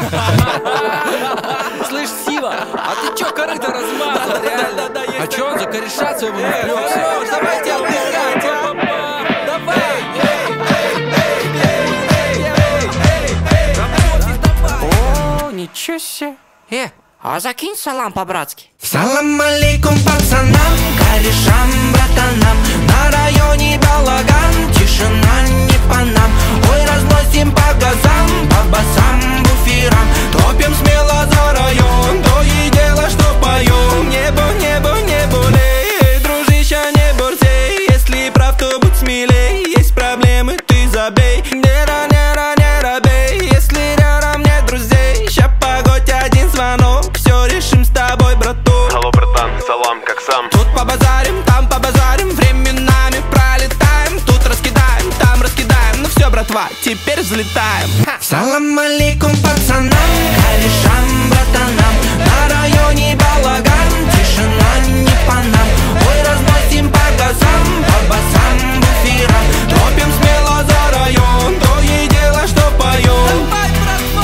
Слышь, Сива, а ты чё корыто размазал, реально? А чё он за кореша своего напрёгся? Давайте отдыхать, давай! О, ничего себе. А закинь салам по-братски. Салам алейкум пацанам, корешам, братанам. На районе балаган, тишина не по нам. Ой, разносим по газам, по басам, буферам. Топим смело за район, то и дело, что поем. Небо, небо, небо, эй, дружище, не борзей. Если прав, то будь смелей. Есть проблемы, ты забей. Не робей, если рядом нет друзей. Ща погодь, один звонок, все решим с тобой, браток. Алло, братан, салам, как сам? Тут побазарим, там побазарим, временами пролетаем. Тут раскидаем, там раскидаем. Ну все, братва, теперь взлетаем. Салам алейкум пацанам, корешам, братанам. На районе балаган, тишина не по нам. Ой, разносим по газам, по басам, буферам. Топим смело за район, то и дело, что поем. Давай, братва!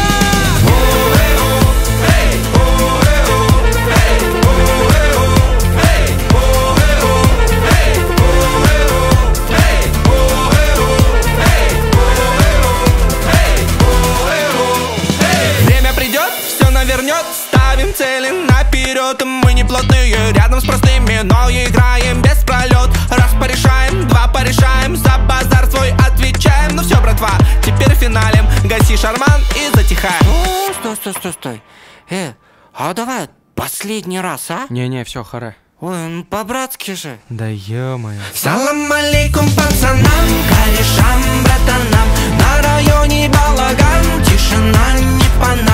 Время придет, все навернет, ставим цели наперед. Мы не плотные, рядом с простыми, но играем без пролет. Раз порешаем, два порешаем, за базар свой отвечаем. Ну все, братва, теперь финалем. Гаси шарман и затихаем. О, стой. А давай последний раз, а? Не-не, все, харе. Ой, ну по-братски же. Да ё-моё. Салам алейкум пацанам, корешам, братанам. На районе балаган, тишина не по нам.